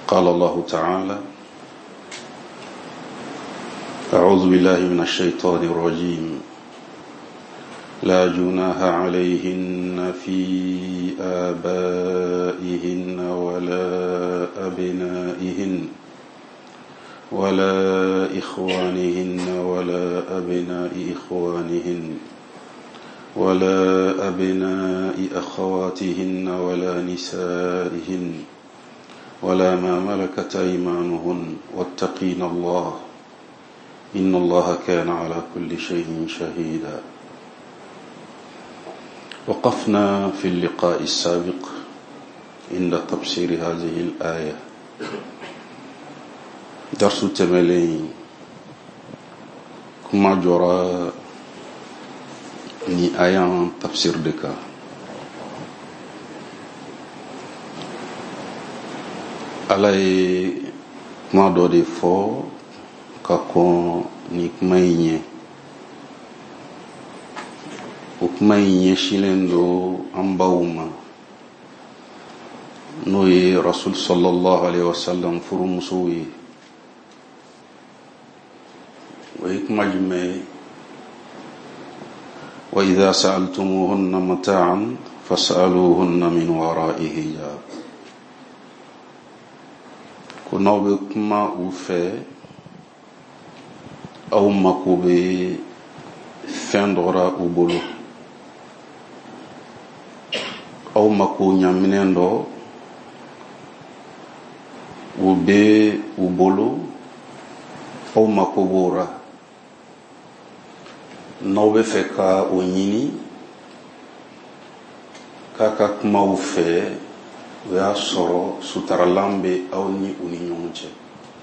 قال الله تعالى: أعوذ بالله من الشيطان الرجيم. لا جناح عليهن في آبائهن ولا أبنائهن ولا إخوانهن ولا أبناء إخوانهن ولا أبناء أخواتهن ولا نسائهن ولا ما ملكت أيمانهن واتقين الله إن الله كان على كل شيء شهيدا. وقفنا في اللقاء السابق عند تفسير هذه الآية. درس تملين كما جرى ni آية تفسير دكا على ما دودي فو kako ni kuma yin o kuma yin shilen do an bawuma no ye rasul sallallahu alaihi wasallam furu muso ye wa kuma jume wa idha sa'altumuhunna mata'an fas'aluhunna min wara'i hijab kuna be kuma u fe aw mako bɛ fɛn dɔra u bolo, aw mako ɲaminɛn dɔ u bɛ u bolo, aw mako b'o ra, n'aw bɛ fɛ ka o ɲini k'a ka kuma u fɛ o y'a sɔrɔ sutaralan bɛ aw ni u ni ɲɔgɔn cɛ.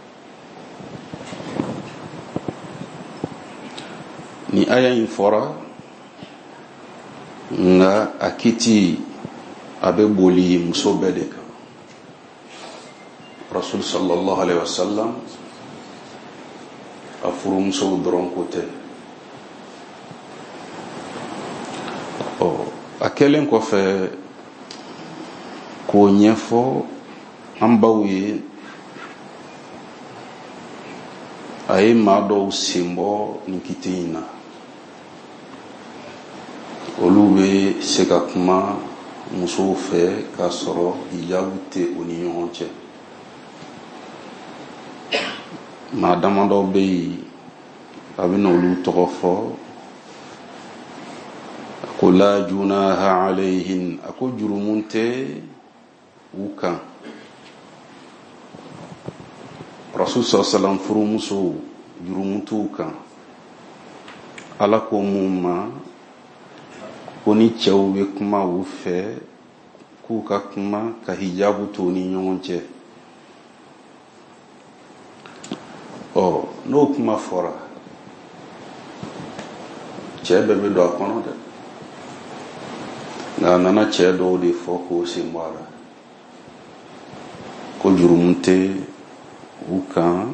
Ni aya in fora nga akiti abe boli muso bede kan. Rasul sallallahu alaihi wasallam afuru muso dron kote. Akelen ko fe ko nyefo ambawi ay mado simbo nikitina. Olu bɛ se ka kuma musow fɛ k'a sɔrɔ hijabu tɛ u ni ɲɔgɔn cɛ. Maa damadɔ bɛ yen a bɛ na olu tɔgɔ fɔ a ko la junaha alayhin, a ko jurumu tɛ u kan. Rasul sallallahu furumusow jurumu t'u kan. Ala ko mun ma ko ni cɛw bɛ kuma u fɛ k'u ka kuma ka hijabu to ni ɲɔgɔn cɛ. N'o kuma fɔra cɛ bɛɛ bɛ don a kɔnɔ dɛ, nka a nana cɛ dɔw de fɔ k'o sen bɔ a la ko jurumu tɛ u kan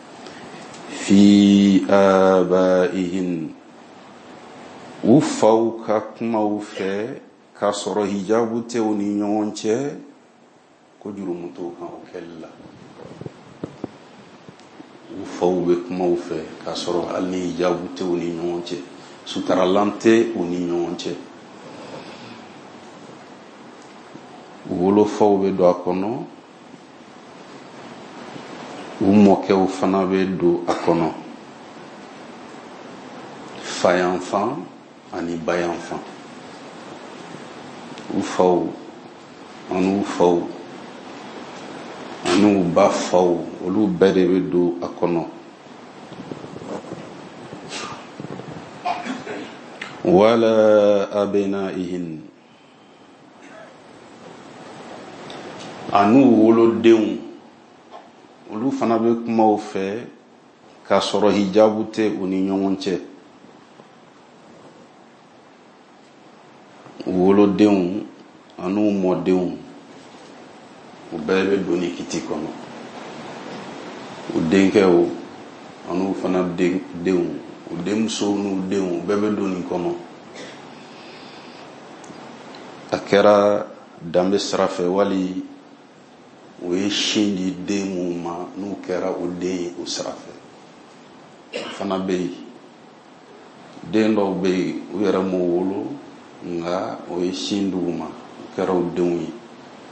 fi abaihin, u faw ka kumaw fɛ k'a sɔrɔ hijabu tɛ u ni ɲɔgɔn cɛ, ko jurumu t'o kan o kɛli la. U faw bɛ kumaw fɛ k'a sɔrɔ hali ni hijabu tɛ u ni ɲɔgɔn cɛ, sutaralan tɛ u ni ɲɔgɔn cɛ. U wolofaw bɛ don a kɔnɔ, u mɔkɛw fana bɛ don a kɔnɔ, fayanfan ani bayanfan. U faw ani u faw ani u ba faw, olu bɛɛ de bɛ don a kɔnɔ. Wala abnaihin, ani u wolodenw, olu fana bɛ kumaw fɛ k'a sɔrɔ hijabu tɛ u ni ɲɔgɔn cɛ. Wolodenw ani u mɔdenw, u bɛɛ bɛ don ni kiti kɔnɔ. U denkɛw ani u fana denw, u denmusow n'u denw, u bɛɛ bɛ don nin kɔnɔ. A kɛra danbe sira fɛ wali o ye sin di den mun ma n'u kɛra o den ye o sira fɛ. O fana bɛ yen den dɔw bɛ yen u yɛrɛ m'o wolo nka o ye sin d'u ma o kɛra o denw ye.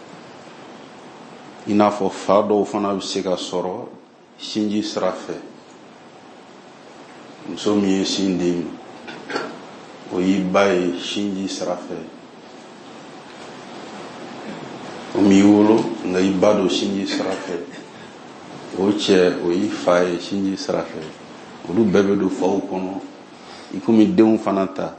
I n'a fɔ fa dɔw fana bɛ se ka sɔrɔ sinji sira fɛ. Muso min ye sin di o y'i ba ye sinji sira fɛ. O m'i wolo nka i ba don sinji sira fɛ. O cɛ o y'i fa ye sinji sira fɛ. Olu bɛɛ bɛ don faw kɔnɔ i komi denw fana ta.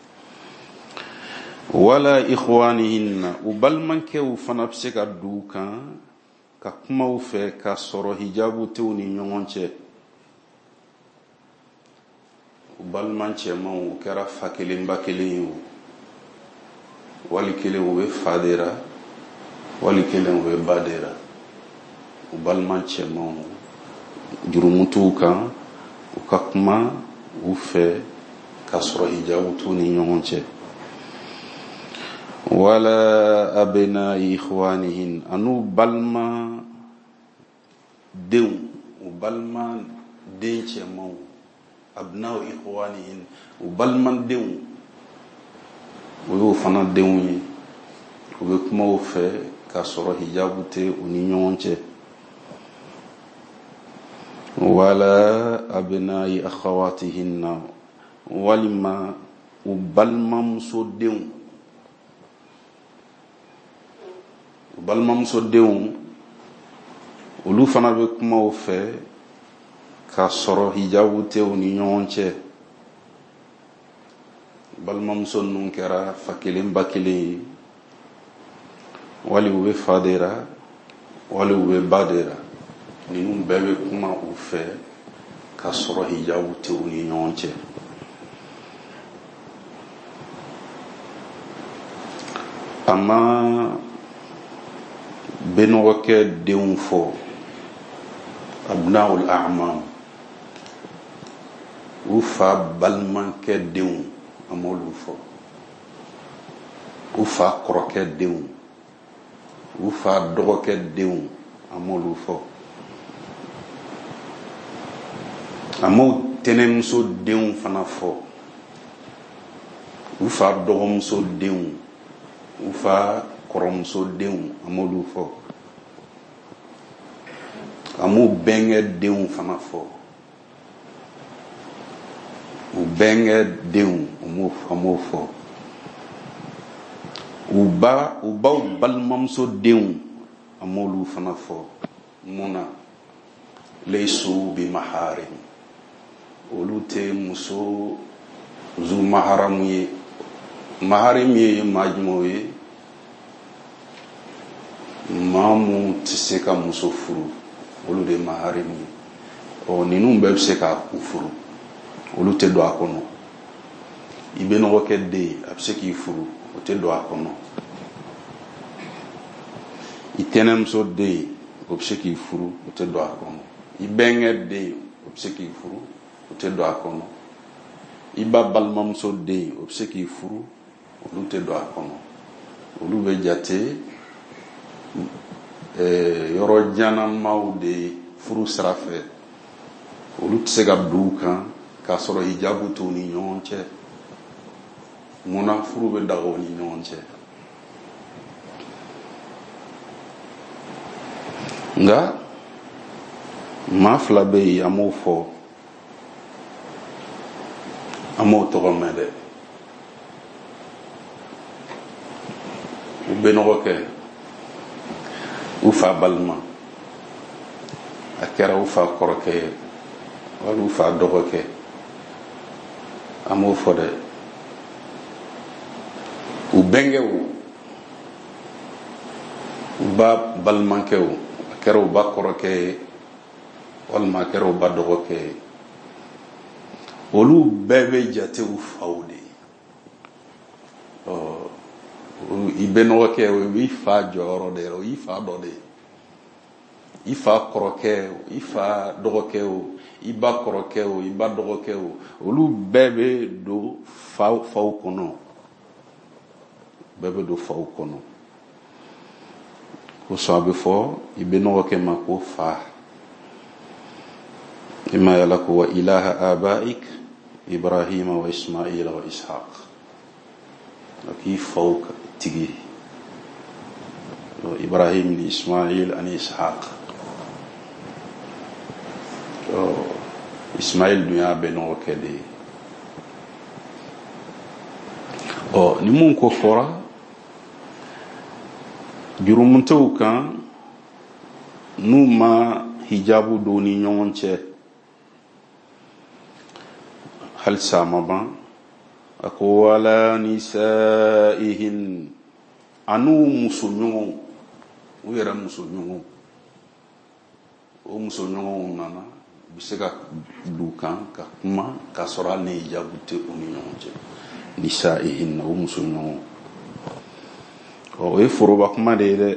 Wala ikhwanihinna u balimakɛw fana bɛ se ka don u kan ka kuma u fɛ ka sɔrɔ hijabu tɛ u ni ɲɔgɔn cɛ. U balima cɛmanw o kɛra fa kelen ba kelen ye o, wali kelen o bɛ fa de ra wali kelen o bɛ ba de ra. U balima cɛmanw jurumu t'u kan u ka kuma u fɛ ka sɔrɔ hijabu t'u ni ɲɔgɔn cɛ. Wala abena ikhwanihin anu balima denw u balima den cɛmanw abnao ikhwanihin u balima denw o y'o fana denw ye u bɛ kuma u fɛ ka sɔrɔ hijabu tɛ u ni ɲɔgɔn cɛ. Wala abnai akhawatihinna walima u balimamuso denw olu fana bɛ kuma u fɛ ka sɔrɔ hijabu tɛ u ni ɲɔgɔn cɛ. Balimamuso ninnu kɛra fa kelen ba kelen ye wali u bɛ fa de ra wali u bɛ ba de ra. Ninnu bɛɛ bɛ kuma u fɛ ka sɔrɔ hijabu tɛ u ni ɲɔgɔn cɛ. A ma benɔgɔkɛ denw fɔ abnaul a'mam u fa balimakɛ denw a m'olu fɔ. U fa kɔrɔkɛ denw u fa dɔgɔkɛ denw a m'olu fɔ. A m'o tɛnɛmuso denw fana fɔ. U fa dɔgɔmuso denw u fa kɔrɔmuso denw a m'olu fɔ. A m'u bɛnkɛ denw fana fɔ. U bɛnkɛ denw a m'o fɔ. U baw balimamuso denw a m'olu fana fɔ. Munna laysu bi maharim olu tɛ muso zu maharamu ye. Maharim ye maa jumɛnw ye? Maa mun tɛ se ka muso furu olu de maharim ye. Ninnu bɛɛ bɛ se ka u furu olu tɛ don a kɔnɔ. I benɔgɔkɛ den a bɛ se k'i furu o tɛ don a kɔnɔ. I tɛnɛmuso den o bɛ se k'i furu o tɛ don a kɔnɔ. I bɛnkɛ den o bɛ se k'i furu o tɛ don a kɔnɔ. I ba balimamuso den o bɛ se k'i furu olu tɛ don a kɔnɔ. Olu bɛ jate yɔrɔ janamaw de furu sira fɛ. Olu tɛ se ka don u kan k'a sɔrɔ hijabu t'u ni ɲɔgɔn cɛ. Munna furu bɛ daga u ni ɲɔgɔn cɛ? Nka maa fila bɛ yen an m'o fɔ an m'o tɔgɔ mɛn dɛ. U benɔgɔkɛ u fa balima a kɛra u fa kɔrɔkɛ ye wali u fa dɔgɔkɛ an m'o fɔ dɛ. U bɛnkɛw u ba balimakɛw a kɛra u ba kɔrɔkɛ ye walima a kɛra u ba dɔgɔkɛ ye. Olu bɛɛ bɛ jate u faw de ye. I benɔgɔkɛ o i fa jɔyɔrɔ de ye o i fa dɔ de ye. I fa kɔrɔkɛ o i fa dɔgɔkɛ o i ba kɔrɔkɛ o i ba dɔgɔkɛ o olu bɛɛ bɛ don faw kɔnɔ. Bɛɛ bɛ don faw kɔnɔ. ko sabe fo ibeno ke mako fa ima yalako wa ilaha abaik ibrahima wa ismaila wa ishaq aki fawk tigi ibrahim ni ismail ani ishaq ismail dunya beno ke de ni mun ko fora jurumuntew kan n'u ma hijabu don ni ɲɔgɔn cɛ halisa ma ban a ko wala nisaihin anu muso ɲɔgɔnw u yɛrɛ muso ɲɔgɔnw o muso ɲɔgɔnw nana bi se ka du kan ka kuma k'a sɔrɔ hali ni hijabu tɛ u ni ɲɔgɔn cɛ nisaihin o muso ɲɔgɔnw o ye foroba kuma de ye dɛ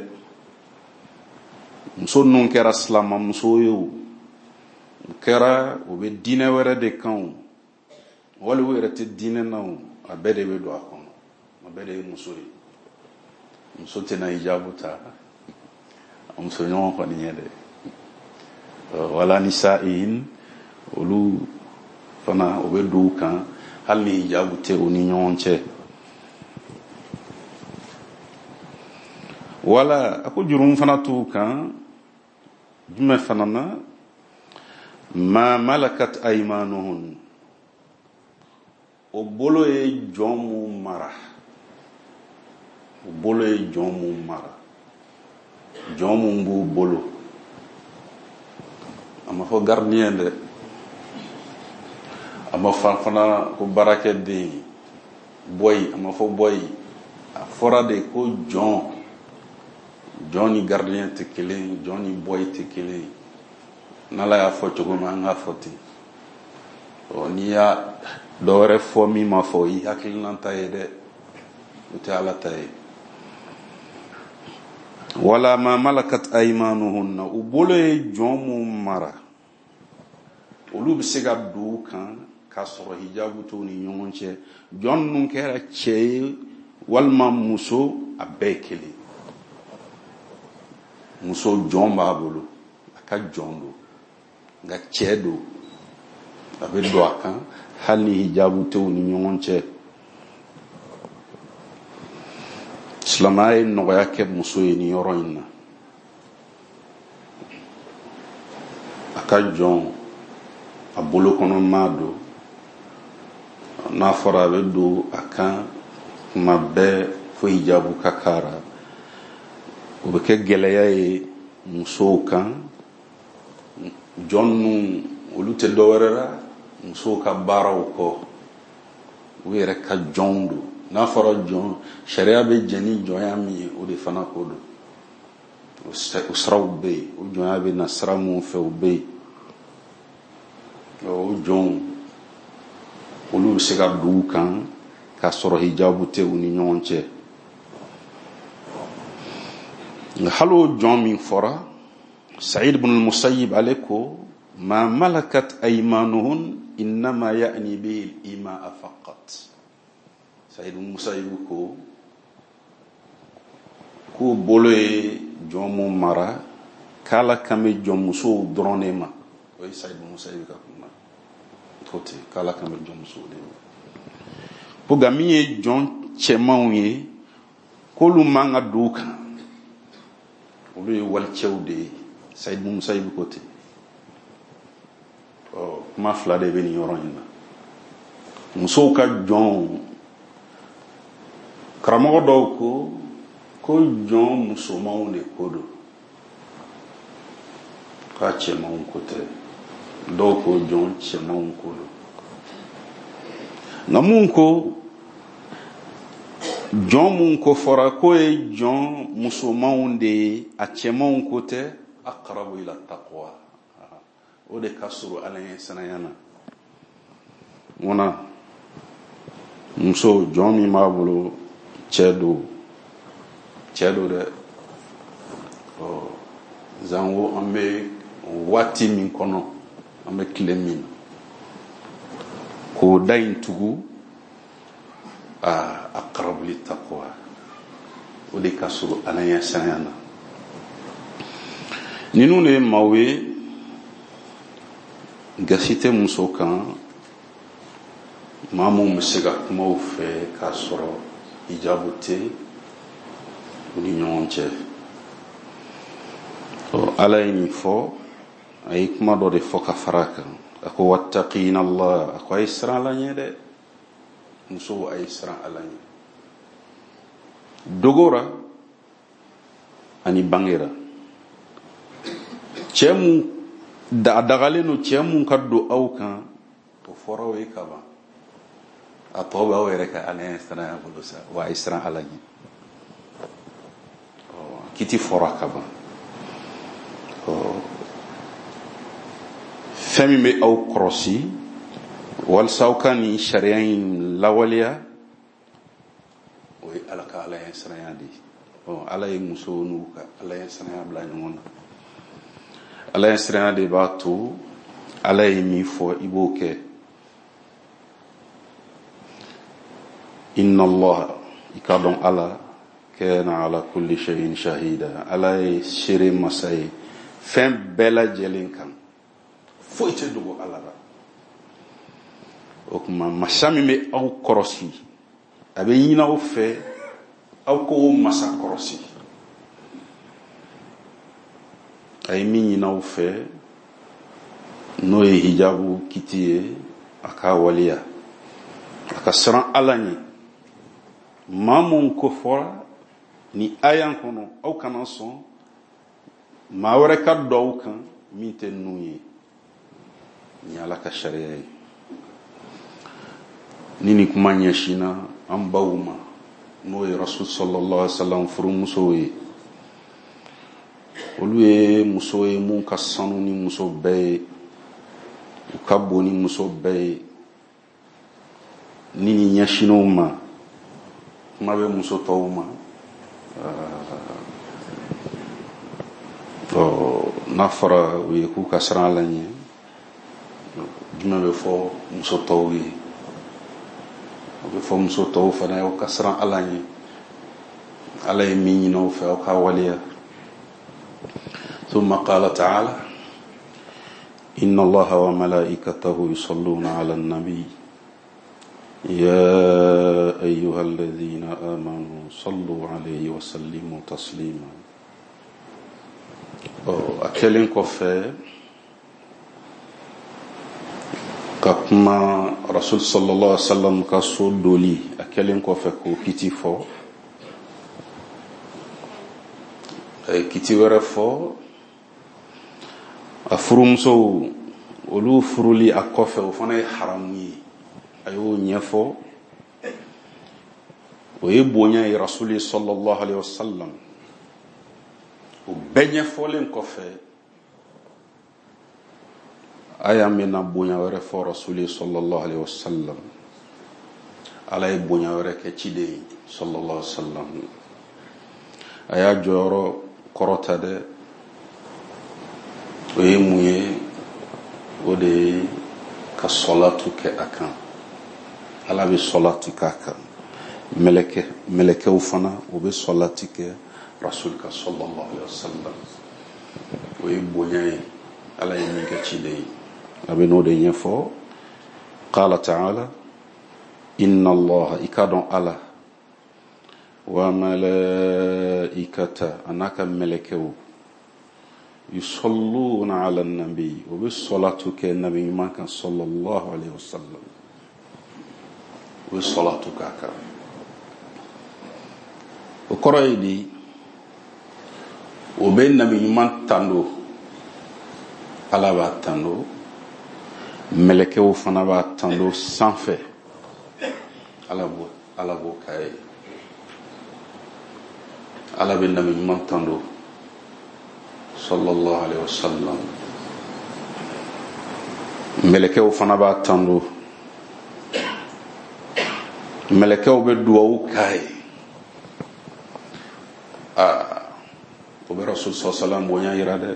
muso ninnu kɛra silama muso ye o kɛra o bɛ diinɛ wɛrɛ de kan wali o yɛrɛ tɛ diinɛ na o a bɛɛ de bɛ don a kɔnɔ a bɛɛ de ye muso ye muso tɛna hijabu ta a muso ɲɔgɔn kɔni ye dɛ wala nisaihin olu fana o bɛ don u kan hali ni hijabu tɛ u ni ɲɔgɔn cɛ wala ako jurum fana tu kan jumɛn fana na ma malakat aymanuhun o bolo ye jɔn mun mara o bolo ye jɔn mun mara jɔn mun b'u bolo a ma fɔ gardien dɛ a ma fɔ fana ko baarakɛden boy a ma fɔ boy a fɔra de ko jɔn jɔn ni gardien tɛ kelen jɔn ni boy tɛ kelen n'Ala y'a fɔ cogo min an k'a fɔ ten n'i y'a dɔ wɛrɛ fɔ min ma fɔ i hakilina ta ye dɛ o tɛ Ala ta ye wala ma malakat aymanuhunna u bolo ye jɔn mun mara olu bɛ se ka don u kan k'a sɔrɔ hijabu t'u ni ɲɔgɔn cɛ jɔn ninnu kɛra cɛ ye walima muso a bɛɛ ye kelen muso jɔn b'a bolo a ka jɔn don nka cɛ don a bɛ don a kan hali ni hijabu tɛ u ni ɲɔgɔn cɛ silamɛya ye nɔgɔya kɛ muso ye ni yɔrɔ in na a ka jɔn a bolo kɔnɔ maa don n'a fɔra a bɛ don a kan kuma bɛɛ fo hijabu ka kara o bɛ kɛ gɛlɛya ye musow kan jɔn ninnu olu tɛ dɔ wɛrɛ la musow ka baaraw kɔ u yɛrɛ ka jɔnw don n'a fɔra jɔn sariya bɛ jɛ ni jɔnya min ye o de fana ko don o siraw bɛ yen o jɔnya bɛ na sira mun fɛ o bɛ yen o jɔnw olu bɛ se ka don u kan k'a sɔrɔ hijabu tɛ u ni ɲɔgɔn cɛ nka hali o jɔn min fɔra Sa'id ibn al-Musayyib ale ko ma malakat aymanuhun innama ya'ni bil ima'a faqat Sa'id ibn al-Musayyib ko bolo ye jɔn mun mara k'ala kan bɛ jɔn musow dɔrɔn de ma o ye Sa'id ibn al-Musayyib ka kuma o tɛ k'ala kan bɛ jɔn musow de ma ko nka min ye jɔn cɛmanw ye k'olu man ka don u kan olu ye walicɛw de ye Sa'id ibn Musayyib ko ten kuma fila de bɛ nin yɔrɔ in na musow ka jɔn karamɔgɔ dɔw ko jɔn musomanw de ko don k'a cɛmanw ko tɛ dɔw ko jɔn cɛmanw ko don nka mun ko jɔn mun ko fɔra ko ye jɔn musomanw de ye a cɛmanw ko tɛ aqrabu ila taqwa o de ka surun Ala ɲɛ sanaya na munna muso jɔn min b'a bolo cɛ don dɛ zango an bɛ waati min kɔnɔ an bɛ tile min k'o da in tugu aqrabu lit taqwa o de ka surun Ala ɲɛ sanaya na Ninu ne mawe gasite muso kan mamu msega kuma u fɛ k'a sɔrɔ hijabu tɛ u ni ɲɔgɔn cɛ. Ala ye nin fɔ a ye kuma dɔ de fɔ ka fara kan a ko wattaqina Allah a ko a ye siran Ala ɲɛ dɛ. Muso a ye siran Ala ɲɛ dogora ani bangera. Cɛ mun dagalen no cɛ mun ka don aw kan o fɔra o ye ka ban a tɔ b'aw yɛrɛ ka Ala siranya bolo sa wa a ye siran Ala ɲɛ. Kiti fɔra ka ban. Fɛn min bɛ aw kɔrɔsi walasa aw ka nin sariya in lawaleya o ye Ala ka Ala siranya de ye. Ala ye muso n'u ka Ala siranya bila ɲɔgɔn na. Ala siranya de b'a to Ala ye min fɔ i b'o kɛ. Inna Allah i ka dɔn Ala kana ala kulli shay'in shahida. Ala ye seere masa ye fɛn bɛɛ lajɛlen kan foyi tɛ dogo Ala la. O kuma masa min bɛ aw kɔrɔsi a bɛ ɲini aw fɛ aw k'o masa kɔrɔsi. A ye min ɲini aw fɛ n'o ye hijabu kiti ye a k'a waleya a ka siran Ala ɲɛ. Maa mun ko fɔra ni aya kɔnɔ aw kana sɔn maa wɛrɛ ka don aw kan min tɛ ninnu ye. Ni Ala ka sariya ye. Ni nin kuma ɲɛsinna an baw ma n'o ye Rasul sallallahu alaihi wasallam furumusow ye. Olu ye muso ye mun ka sanu ni muso bɛɛ ye u ka bon ni muso bɛɛ ye. Ni nin ɲɛsinn'o ma kuma bɛ muso tɔw ma n'a fɔra u ye k'u ka siran Ala ɲɛ jumɛn bɛ fɔ muso tɔw ye. O bɛ fɔ muso tɔw fana ye aw ka siran Ala ɲɛ. Ala ye min ɲini aw fɛ aw ka waleya. ثم قال تعالى إن الله وملائكته يصلون على النبي يا أيها الذين آمنوا صلوا عليه وسلموا تسليما. أكلم كفى كما رسول صلى الله عليه وسلم كسول دولي أكلم كفى كو كتي فو كتي ورفو afurumuso olu furuli a kɔfɛ o fana ye haramu ye. A y'o ɲɛfɔ o ye bonya ye Rasuli sallallahu alaihi wasallam. O bɛɛ ɲɛfɔlen kɔfɛ a y'a mɛna bonya wɛrɛ fɔ Rasuli sallallahu alaihi wasallam. Ala ye bonya wɛrɛ kɛ ciden ye sallallahu alaihi wasallam. A y'a jɔyɔrɔ kɔrɔta dɛ. O ye mun ye o de ye ka sɔlatu kɛ a kan. Ala bɛ sɔlatu k'a kan. Mɛlɛkɛw fana o bɛ sɔlati kɛ Rasul ka sallallahu alaihi wasallam. O ye bonya ye Ala ye min kɛ ciden ye. A bɛ n'o de ɲɛfɔ. Qala ta'ala inna Allah i ka dɔn Ala wa malaikata a n'a ka mɛlɛkɛw yusalluna ala nabi o bɛ sɔlatu kɛ nabi ɲuman kan sallallahu alaihi wasallam. O bɛ sɔlatu k'a kan. O kɔrɔ ye di o bɛ nabi ɲuman tando Ala b'a tando mɛlɛkɛw fana b'a tando sanfɛ Ala b'o k'a ye. Ala bɛ nabi ɲuman tando sallallahu alaihi wasallam. Mɛlɛkɛw fana b'a tando. Mɛlɛkɛw bɛ duwawu k'a ye. O bɛ Rasul sallallahu alaihi wasallam bonya yira dɛ.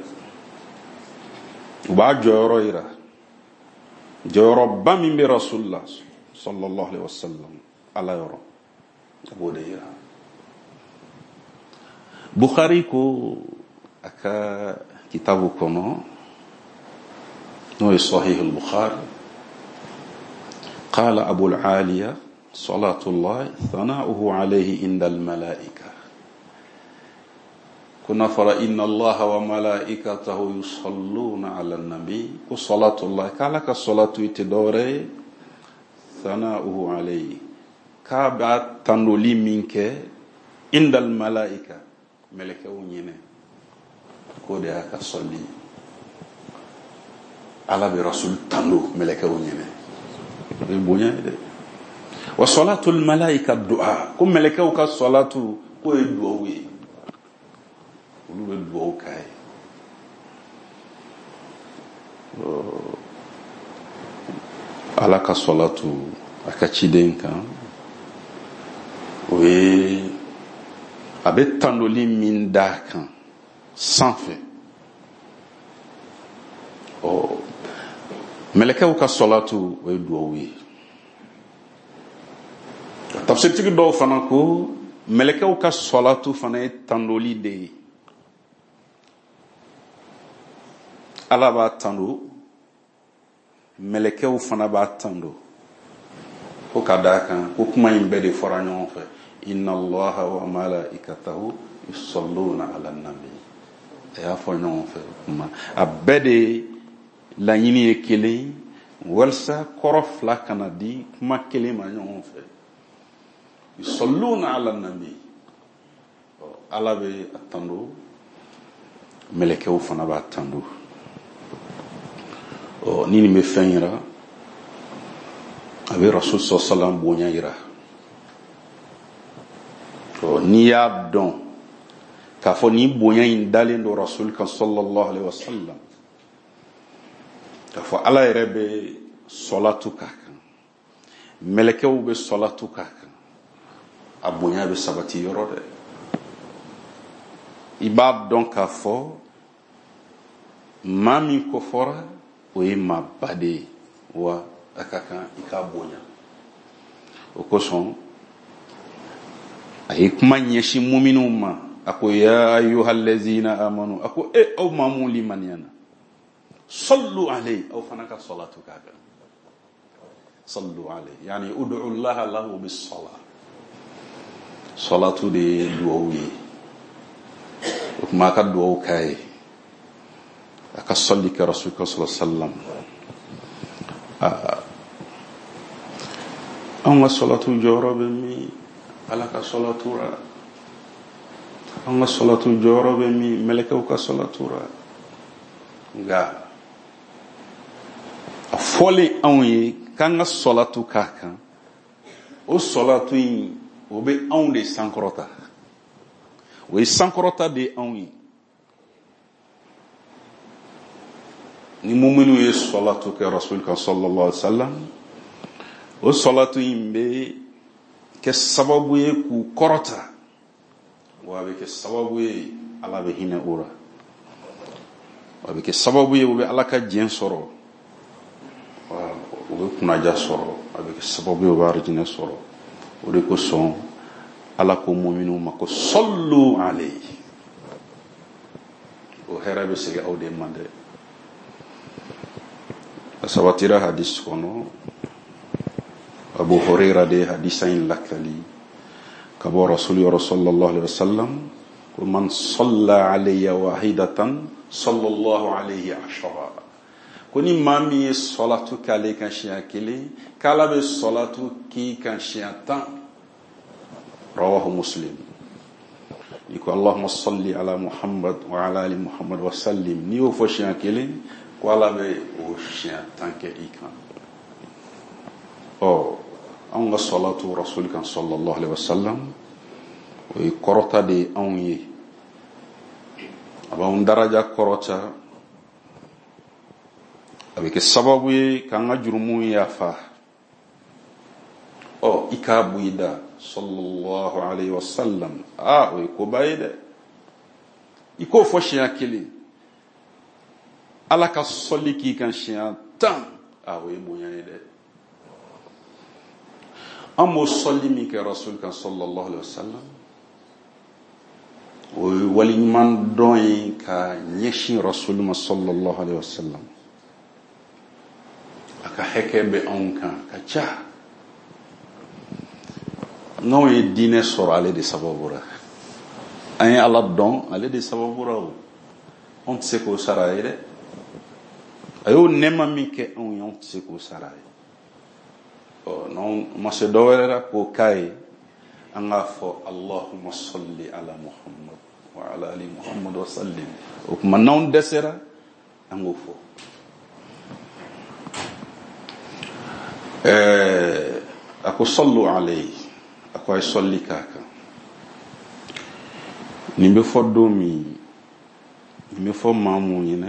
U b'a jɔyɔrɔ yira. Jɔyɔrɔba min bɛ Rasul la sallallahu alaihi wasallam Ala yɔrɔ a b'o de yira. Bukhari ko a ka kitabu kɔnɔ n'o ye Sahih al-Bukhari. Qala Abu al-Aliya salatullah thana'uhu alayhi inda al-malaika. Kuna fara inna Allah wa malaikatahu yusalluna ala nabi. Ku salatullah kala ka salatu ite dore thana'uhu alayhi. Ka ba tanuli minke inda al-malaika. Meleke unyine. Ko de aka salli. Ala bi rasul tanu meleke unyine. Bonya de. Wa salatul malaika du'a. Ko meleke ka salatu ko e du'a wi. Olu bɛ duwawu k'a ye. Ala ka salatu a ka ciden kan o ye a bɛ tandoli min d'a kan sanfɛ. Mɛlɛkɛw ka salatu o ye duwawu ye. Tafsiritigi dɔw fana ko mɛlɛkɛw ka salatu fana ye tandoli de ye. Ala b'a tando, mɛlɛkɛw fana b'a tando. Ko ka d'a kan ko kuma in bɛɛ de fɔra ɲɔgɔn fɛ. Inna Allaha wa malaikatahu yusalluna ala nabi. A y'a fɔ ɲɔgɔn fɛ kuma. A bɛɛ de laɲini ye kelen, walasa kɔrɔ fila kana di kuma kelen ma ɲɔgɔn fɛ. Yusalluna ala nabi. Ala bɛ a tando, mɛlɛkɛw fana b'a tando. Ni nin bɛ fɛn yira a bɛ Rasul sallallahu bonya yira. N'i y'a dɔn k'a fɔ ni bonya in dalen don Rasul kan sallallahu alaihi wasallam, k'a fɔ Ala yɛrɛ bɛ salatu k'a kan, mɛlɛkɛw bɛ salatu k'a kan, a bonya bɛ sabati yɔrɔ dɛ. I b'a dɔn k'a fɔ maa min kofɔra o ye maa ba de ye wa a ka kan I k'a bonya. O kosɔn a ye kuma ɲɛsin muminunw ma. A ko ya ayyuhal lazina amanu. A ko aw maa mun limaniyana. Sallu alayhi. Aw fana ka salatu k'a kan. Sallu alayhi. Yani ud'u Allah lahu bis salat. Salatu de ye duwawu ye. O kuma ka duwawu k'a ye. A ka salli kɛ Rasulullah sallallahu alaihi wasallam. An ka salatu jɔyɔrɔ bɛ min? Ala ka salatu ra. An ka salatu jɔyɔrɔ bɛ min? Mɛlɛkɛw ka salatu ra. Nka a fɔlen anw ye k'an ka salatu k'a kan, o salatu in o bɛ anw de sankɔrɔta. O ye sankɔrɔta de anw ye. Ni muminu ye salatu kɛ Rasul kan sallallahu alaihi wasallam, o salatu in bɛ kɛ sababu ye k'u kɔrɔta, wa a bɛ kɛ sababu ye Ala bɛ hinɛ o la, wa a bɛ kɛ sababu ye u bɛ Ala ka jɛn sɔrɔ, u bɛ kunnaja sɔrɔ, a bɛ kɛ sababu ye u bɛ arijinɛ sɔrɔ. O de kosɔn Ala ko muminu ma ko sallu alayhi. O hɛrɛ bɛ segin aw de ma dɛ. Sabatira hadis kono Abu Hurairah de hadisa in lakali kabo Rasulullah sallallahu alaihi wasallam ko man salla alayya wahidatan sallallahu alayhi ashara. Ko ni mami salatu kale kan shiya kele kala be salatu ki kan shiya tan. Rawahu Muslim. Iko Allahumma salli ala Muhammad wa ala ali Muhammad wa sallim. Ni o fo shiya kele ko Ala bɛ o siɲɛ tan kɛ I kan. Anw ka salatu Rasul kan sallallahu alaihi wasallam o ye kɔrɔta de ye anw ye. A b'anw daraja kɔrɔta. A bɛ kɛ sababu ye k'an ka jurumu yafa. I k'a bɔ I da sallallahu alaihi wasallam. O ye koba ye dɛ. I k'o fɔ siɲɛ kelen. Ala ka sɔli k'i kan siɲɛ 10, o ye bonya ye dɛ. An b'o sɔli min kɛ Rasul kan sallallahu alaihi wasallam, o waliɲuman dɔn ye ka ɲɛsin rasulu ma sallallahu alaihi wasallam. A ka hɛkɛ bɛ anw kan ka ca. N'anw ye diinɛ sɔrɔ ale de sababu la. An ye Ala dɔn ale de sababu la o. Anw tɛ se k'o sara ye dɛ. A y'o nɛɛma min kɛ anw ye, anw tɛ se k'o sara ye. N'anw ma se dɔ wɛrɛ la k'o k'a ye, an k'a fɔ Allahumma salli ala Muhammad wa ala ali Muhammad wa sallim. O tuma n'anw dɛsɛra, an k'o fɔ. A ko sallu alayhi, a ko a ye sɔlli k'a kan. Nin bɛ fɔ don min, nin bɛ fɔ maa mun ɲɛna,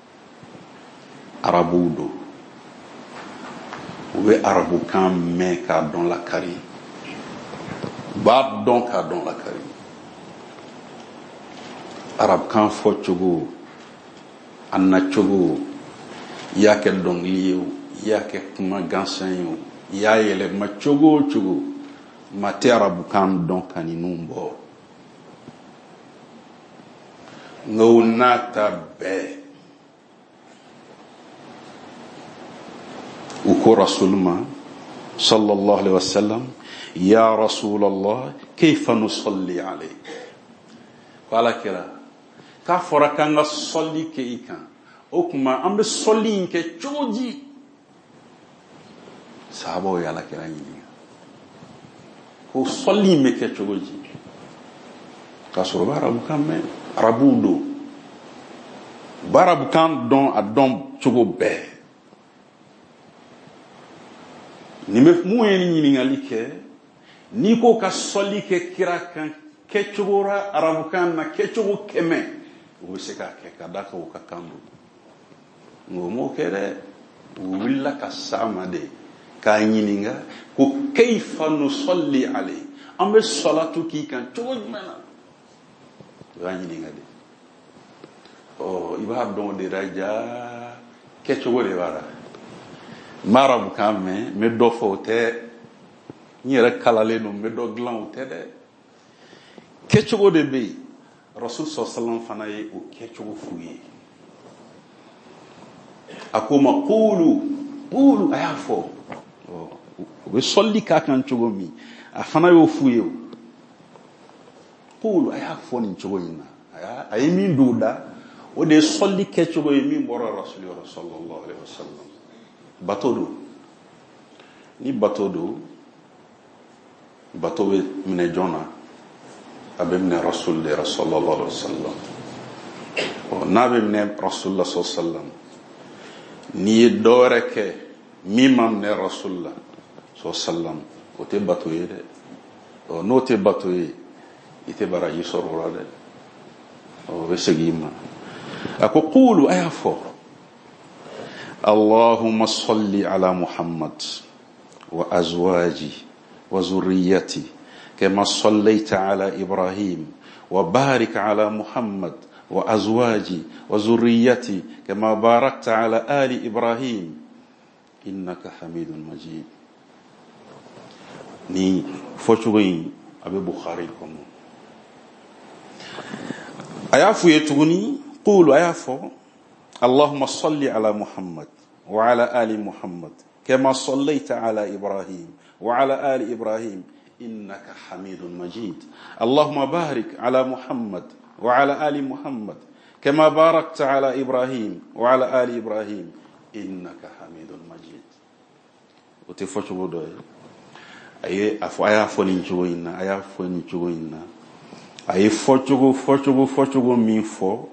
arabuw don. U bɛ arabukan mɛn k'a dɔn lakari. U b'a dɔn k'a dɔn lakari. Arabukan fɔ cogo, a na cogo, i y'a kɛ dɔnkili ye o, i y'a kɛ kuma gansan ye o, i y'a yɛlɛma cogo o cogo, maa tɛ arabukan dɔn ka ninnu bɔ. Nka o n'a ta bɛɛ, u ko Rasul ma sallallahu alaihi wasallam, ya Rasulallah kayfa nusalli alayk. Ko Alakira, k'a fɔra k'an ka sɔlli kɛ i kan, o tuma an bɛ sɔlli in kɛ cogo di? Sahabaw ye Alakira ɲininka ko sɔlli in bɛ kɛ cogo di? K'a sɔrɔ u bɛ arabukan mɛn, arabuw don, u bɛ arabukan dɔn a dɔn cogo bɛɛ. Mun ye ni ɲininkali kɛ, n'i ko ka sɔlli kɛ kira kan kɛcogo la arabukan na kɛcogo 100, u bɛ se k'a kɛ ka da kan u ka kan don. Nka o m'o kɛ dɛ, u wulila ka s'a ma de k'a ɲininka ko kayfa nusalli alayk, an bɛ salatu k'i kan cogo jumɛn na? U y'a ɲininka de. I b'a dɔn o de la ja kɛcogo de b'a la. Marabukan mɛn, n bɛ dɔ fɔ o tɛ, n yɛrɛ kalalen don, n bɛ dɔ dilan o tɛ dɛ. Kɛcogo de bɛ yen, Rasul sallallahu fana ye o kɛcogo f'u ye. A ko ma qulu, a y'a fɔ. U bɛ sɔlli k'a kan cogo min, a fana y'o f'u ye. Qulu, a y'a fɔ nin cogo in na. A ye min don o da, o de ye sɔlli kɛcogo ye min bɔra Rasul sallallahu alaihi wasallam. Bato do. Ni bato do, bato bɛ minɛ jɔn na, a bɛ minɛ Rasul de sallallahu alaihi wasallam. N'a bɛ minɛ Rasul sallallahu alaihi wasallam, n'i ye dɔ wɛrɛ kɛ min ma minɛ Rasul sallallahu alaihi wasallam, o tɛ bato ye dɛ. N'o tɛ bato ye, i tɛ baraji sɔrɔ o la dɛ. O bɛ segin i ma. A ko qulu, a y'a fɔ. اللهم صل على محمد وأزواجي وذريتي كما صليت على إبراهيم وبارك على محمد وأزواجي وذريتي كما باركت على آل إبراهيم إنك حميد مجيد. ni fochugoyin abe Bukhari kono ayafu yetuguni qulu ayafu اللهم صل على محمد وعلى آل محمد كما صليت على إبراهيم وعلى آل إبراهيم إنك حميد مجيد. اللهم بارك على محمد وعلى آل محمد كما باركت على إبراهيم وعلى آل إبراهيم إنك حميد مجيد. وتفوتوا دوي أي أفوني جوينا أي أفوني جوينا أي فوتوا مين فو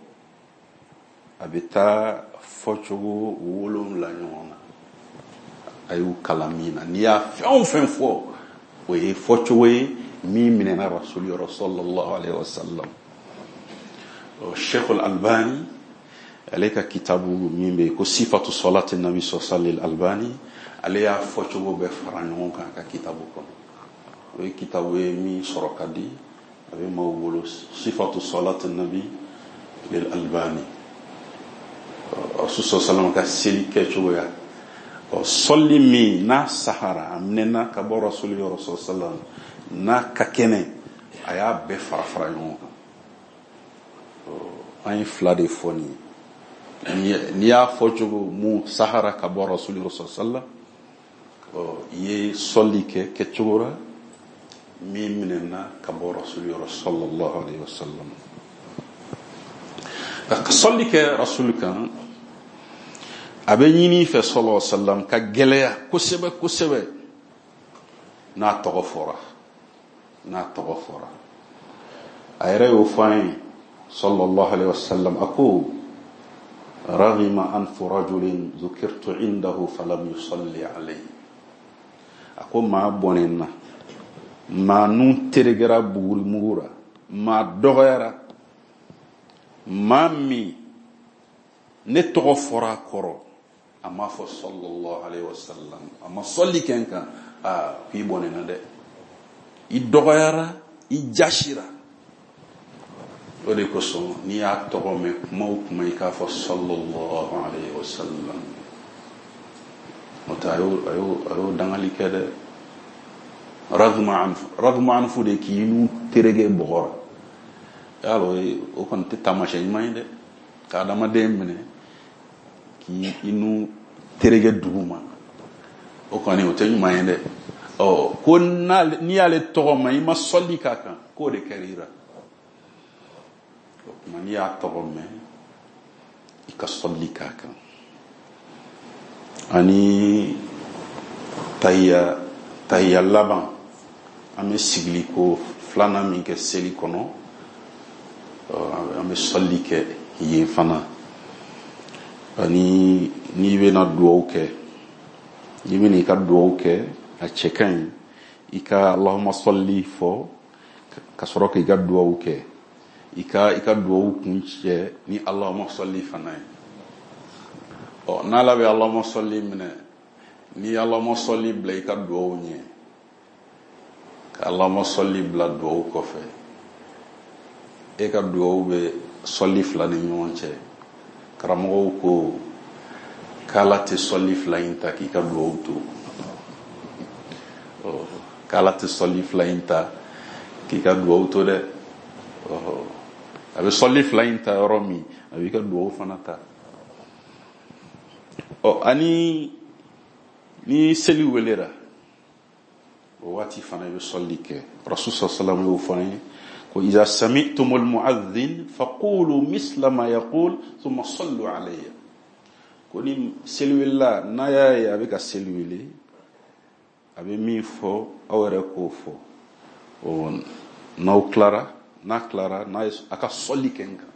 abita fochugo wolum la nyona ayu kalamina niya fɛn fɔ o ye fochugo mi minena Rasul sallallahu alaihi wasallam. Sheikh al-Albani alayka kitabu min be ko sifatu salati nabi sallallahu al-Albani alaya fochugo be faranyon kan ka kitabu ko o kitabu mi sorokadi abe mawolo sifatu salati nabi lil Albani. Rasul sallallahu ka seli kɛcogo ya sɔlli min n'a sahara a minɛna ka bɔ Rasul sallallahu na ka kɛnɛ a y'a bɛɛ fara ɲɔgɔn kan an ye fila de fɔ nin ye n'i y'a fɔ cogo mun sahara ka bɔ rasuli sallam i ye sɔli kɛ kɛcogo la min minɛna ka bɔ rasuli sallallahu alaihi wasallam ka sɔli kɛ rasuli kan a bɛ ɲini fɛ sallallahu alaihi wasallam ka gɛlɛya kosɛbɛ kosɛbɛ n'a tɔgɔ fɔra a yɛrɛ y'o fɔ an ye sallallahu alaihi wasallam a ko raghima anfu rajulin dhukirtu indahu falam yusalli alayhi a ko maa bɔnnen na maa nun terigɛra bugurimugura maa dɔgɔyara maa min ne tɔgɔ fɔra a kɔrɔ a m'a fɔ sallallahu alaihi wasallam a ma sɔli kɛ n kan k'i bɔnnen na dɛ i dɔgɔyara i jasira o de kosɔn n'i y'a tɔgɔ mɛn kuma o kuma i k'a fɔ sallallahu alaihi wasallam n'o tɛ a y'o dangali kɛ dɛ ragma anfu de k'i nu terege bɔgɔra y'a lɔ o kɔni tɛ taamasiyɛn ɲuman ye dɛ ka adamaden minɛ k'i nu terege duguma o kɔni o tɛ ɲuman ye dɛ ko n'i y'ale tɔgɔ ma i ma sɔli k'a kan k'o de kɛr'i la o kuma n'i y'a tɔgɔ mɛn i ka sɔli k'a kan ani tahiya laban an bɛ sigili ko filanan min kɛ seli kɔnɔ an bɛ sɔli kɛ yen fana ani n'i bɛna dugawu kɛ n'i bɛna i ka dugawu kɛ a cɛ ka ɲi i ka Allahumma sɔli fɔ ka sɔrɔ k'i ka dugawu kɛ i ka dugawu kun cɛ ni Allahumma sɔli fana ye n'Ala bɛ Allahumma sɔli minɛ ni Allahumma sɔli bila i ka dugawu ɲɛ ka Allahumma sɔli bila dugawu kɔfɛ e ka dugawu bɛ sɔli fila ni ɲɔgɔn cɛ karamɔgɔw ko k'Ala tɛ sɔli fila in ta k'i ka dugawu to k'Ala tɛ sɔli fila in ta k'i ka dugawu to dɛ a bɛ sɔli fila in ta yɔrɔ min a b'i ka dugawu fana ta ani ni seli welera o waati fana i bɛ sɔli kɛ rasul sallallahu y'o fɔ an ye ko iza sami'tumul mu'adhdhin faqulu misla ma yaqul thumma sallu alayya ko ni seli welela n'a y'a ye a bɛ ka seli wele a bɛ min fɔ aw yɛrɛ k'o fɔ n'a tilara a ka sɔli kɛ n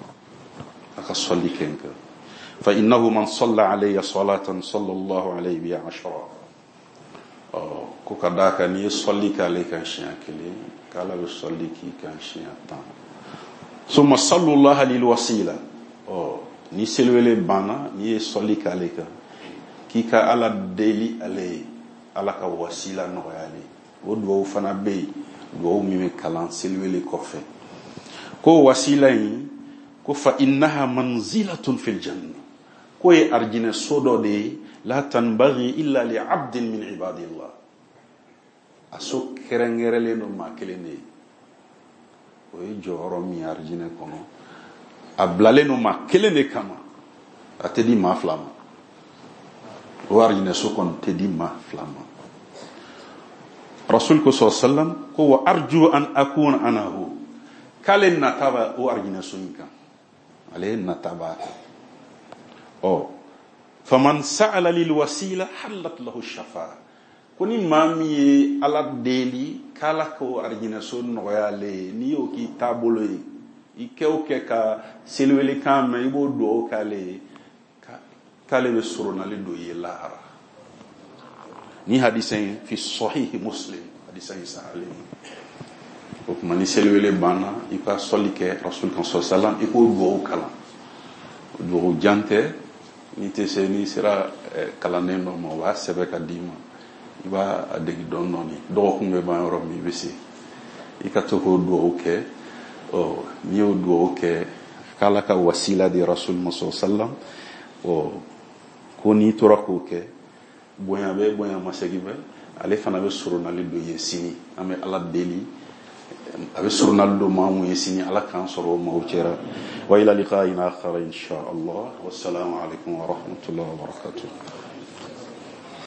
kan fa innahu man salla alayya salatan sallallahu alayhi biha ashra ko ka d'a kan n'i ye sɔli k'ale kan siɲɛ kelen k'Ala bɛ sɔli k'i kan siɲɛ 10 summa sallallahu lil wasila ni seliwele banna n'i ye sɔli k'ale kan k'i ka Ala deli ale ye Ala ka wasila nɔgɔyali o dugawu fana bɛ yen dugawu min bɛ kalan seliwele kɔfɛ ko wasila in ko fa innaha manzilatun fil janna ko ye arijinɛ so dɔ de ye la tanbaghi illa li abdin min ibadillah a so kɛrɛnkɛrɛnlen don maa kelen de ye o ye jɔyɔrɔ min ye arijinɛ kɔnɔ a bilalen don maa kelen de kama a tɛ di maa fila ma o arijinɛ so kɔni tɛ di maa fila ma rasul ko sallam ko wa arju an akuna anahu k'ale nata bɛ o arijinɛ so in kan ale nata b'a kan faman sa'ala lil wasila halat lahu shafa'a ko ni maa min ye Ala deli k'Ala ko arijinɛ so nɔgɔya ale ye n'i y'o k'i taabolo ye i kɛ o kɛ ka seliwele kan mɛn i b'o dugawu k'ale ye k'ale bɛ soronali don i ye lahara ni hadisa in fi sahih muslim hadisa in sahalen o kuma ni seliwele banna i ka sɔli kɛ rasul kan sallam i k'o dugawu kalan dugawu jan tɛ n'i tɛ se n'i sera kalannen dɔ ma o b'a sɛbɛn ka d'i ma i b'a degi dɔɔnin dɔgɔkun bɛ ban yɔrɔ min i bɛ se i ka to k'o dugawu kɛ n'i y'o dugawu kɛ k'Ala ka wasila di rasul sallam ko n'i tora k'o kɛ bonya bɛ bonya masegi bɛ ale fana bɛ soronali don ye sini an bɛ Ala deli abe surnaldo mamu yesini ala kan soro mawcera wa ila liqa'ina akhar insha Allah wassalamu alaikum wa rahmatullahi wa barakatuh